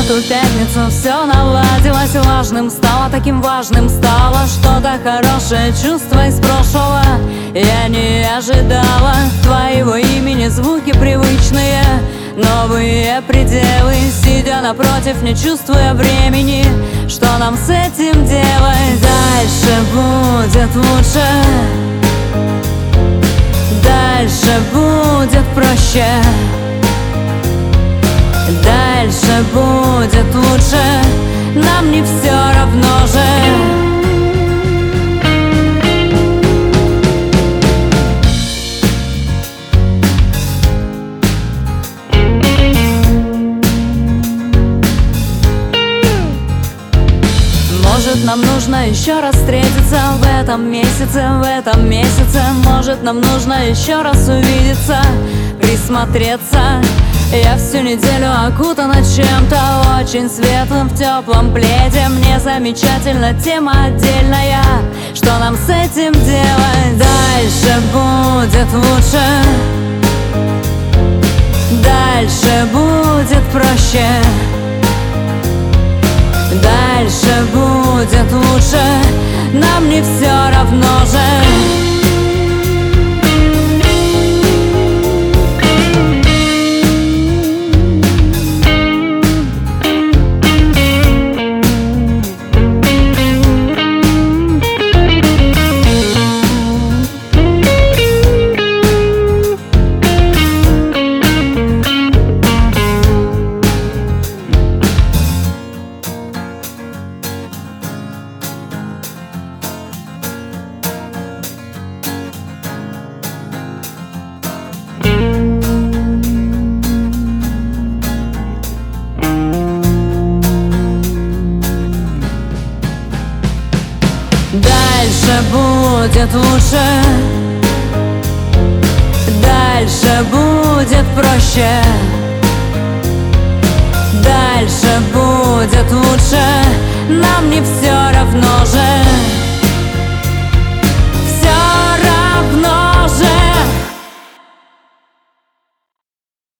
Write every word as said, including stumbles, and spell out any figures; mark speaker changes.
Speaker 1: эту пятницу все наладилось, важным стало, таким важным стало что-то хорошее, чувство из прошлого. Я не ожидала твоего имени, звуки привычные, новые пределы. Сидя напротив, не чувствуя времени, что нам с этим делать? Дальше будет лучше, дальше будет проще, дальше будет лучше, нам не все равно же. Может, нам нужно еще раз встретиться в этом месяце, в этом месяце. Может, нам нужно еще раз увидеться, присмотреться. Я всю неделю окутана чем-то очень светлым, в теплом пледе. Мне замечательно, тема отдельная, что нам с этим делать? Дальше будет лучше, дальше будет проще, дальше будет лучше, нам не все равно же. Дальше будет лучше, дальше будет проще, дальше будет лучше, нам не все равно же.